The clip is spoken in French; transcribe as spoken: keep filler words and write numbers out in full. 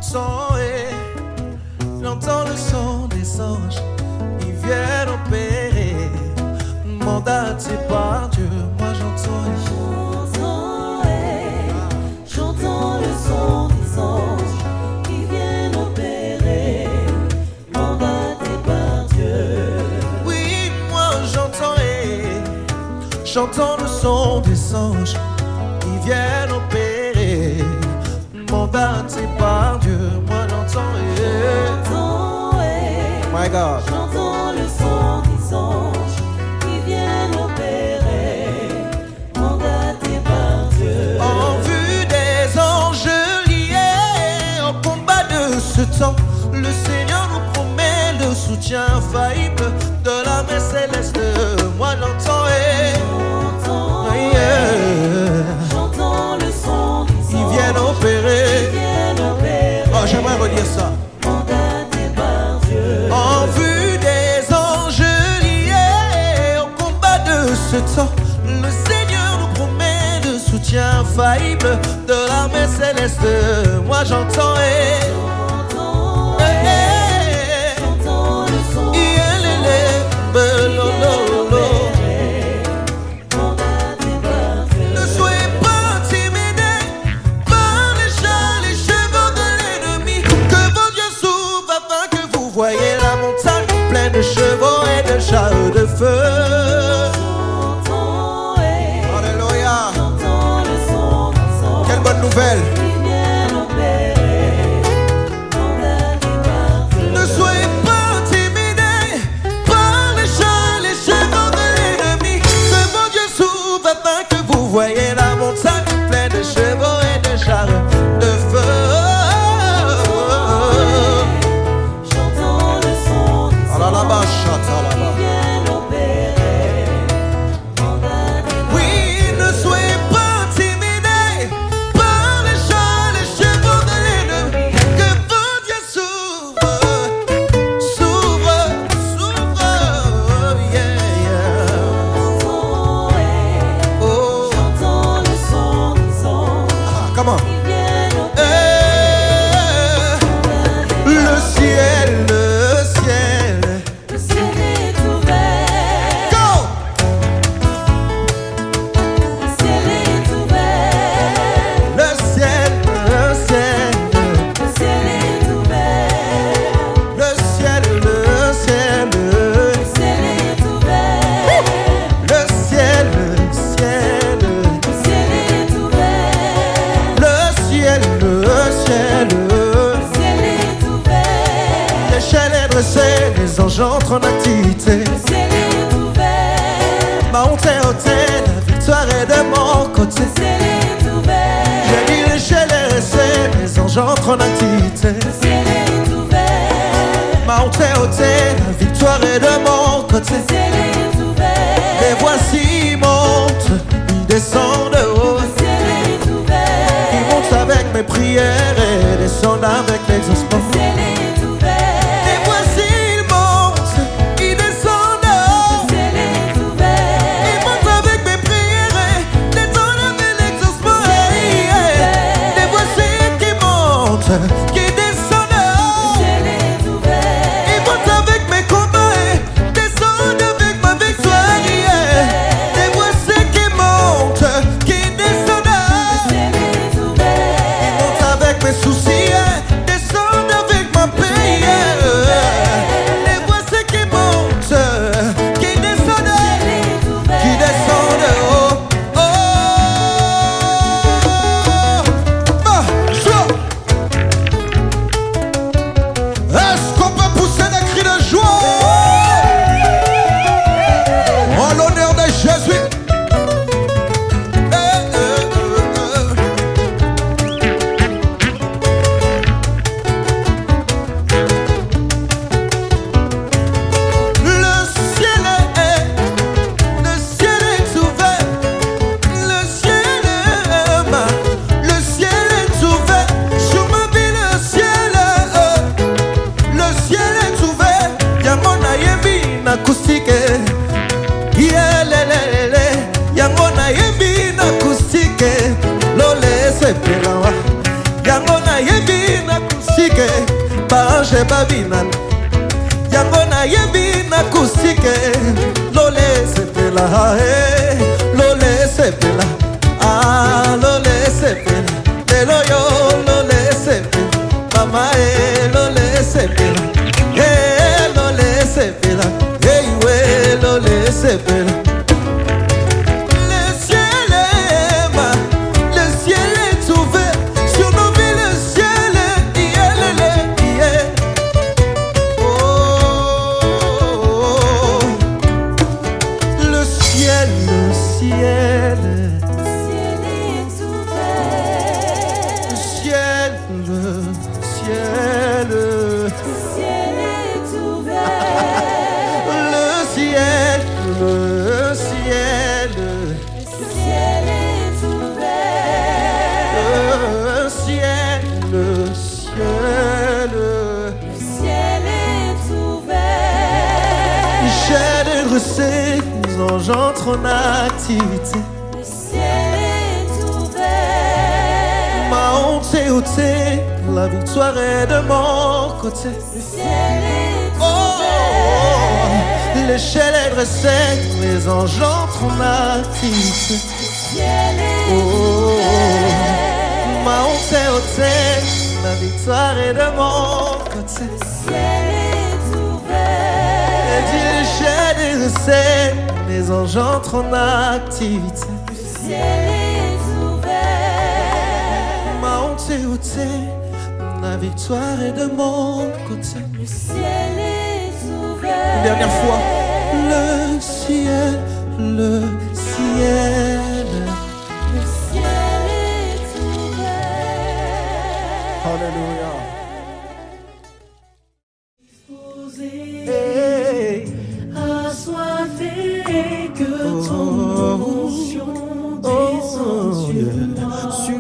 j'entends et j'entends le son des anges. Ils viennent opérer, mandatés par Dieu. Moi j'entends et j'entends et j'entends le son des anges. Ils viennent opérer, mandatés par Dieu. Oui, moi j'entends et j'entends le son des anges. Ils viennent opérer, mandatés par Dieu. Moi j'entends et my God. J'entends le son des anges qui viennent opérer, mandatés par Dieu. En vue des anges liés au combat de ce temps, le Seigneur nous promet le soutien infaillible de la main céleste. Moi j'entends et j'entends, yeah. J'entends le son des anges. Ils viennent opérer. Ils viennent opérer. Oh, j'aimerais redire ça. Mandatés par Dieu. En vue des anges liés au combat de ce temps, le Seigneur nous promet le soutien infaillible de la main céleste. Moi j'entends et j'entends eh, eh, j'entends le son des Ne soyez pas intimidés par les chats, les chevaux de l'ennemi. Que vos yeux s'ouvrent afin que vous voyez la montagne pleine de chevaux et de chats de feu. Alléluia. Quelle bonne nouvelle. Ne soyez pas intimidés par les chats, les chevaux de l'ennemi. Que vos yeux s'ouvrent afin que vous voyez la montagne pleine de chevaux et de chars de feu. J'entends le son des Ah là là-bas, chata là-bas. Oui, ne soyez pas intimidés par les chats, les chevaux de l'ennemi. Que vos yeux s'ouvrent, s'ouvrent, s'ouvrent, yeah, yeah. Oh, J'entends le son des anges. ah, come on. Ils viennent Eh, le ciel, le ciel. Le ciel est ouvert. Go! Le ciel est ouvert. Le ciel, le ciel. Le ciel est ouvert. Le ciel, le ciel. Le ciel est ouvert. Le ciel, le ciel. Le ciel est ouvert. Le ciel, le ciel. Le ciel est ouvert. L'échelle est dressée, les anges entrent en activité. Le ciel est ouvert. Ma honte est ôtée, la victoire est de mon côté. Le ciel est ouvert. J'ai dit l'échelle est dressée, les anges entrent en activité. Le ciel est ouvert. Ma honte est ôtée, la victoire est de mon côté. Le ciel est ouvert. Et voici ils montent, ils descendent de haut. Le ciel est ouvert. Ils montent avec mes prières et descendent avec l'exaucement. Le ciel est ouvert. Et voici ils montent, ils descendent de haut. Le ciel est ouvert. Ils montent avec mes prières et descendent avec l'exaucement. Et voici qui montent, qui descendent de haut. Le ciel est ouvert. Ils montent avec mes combats et descendent avec ma victoire. Et voici qui montent, qui descendent de haut. Le ciel est ouvert. Ils montent avec mes soucis et descendent Serge Babinan yango na yebi na kusike lole sepela eh lole sepela ah lole sepela lelo yo lole sepela mama eh lole sepela eh lole sepela hey we lole sepela. J'entre en activité. Le ciel est ouvert. Ma honte est ôtée, la victoire est de mon côté. Le ciel est oh, ouvert. L'échelle est dressée, les anges entrent en activité. Le ciel est oh, ouvert. Ma honte est ôtée, la victoire est de mon côté. Le ciel est ouvert. Et dit l'échelle est dressée, les anges entrent en activité. Le ciel est ouvert. Ma honte est ôtée, la victoire est de mon côté. Le ciel est ouvert. Une dernière fois. Le ciel, le ciel. Le ciel est ouvert. Alléluia. Hey. Assoiffé que ton onction descende sur moi.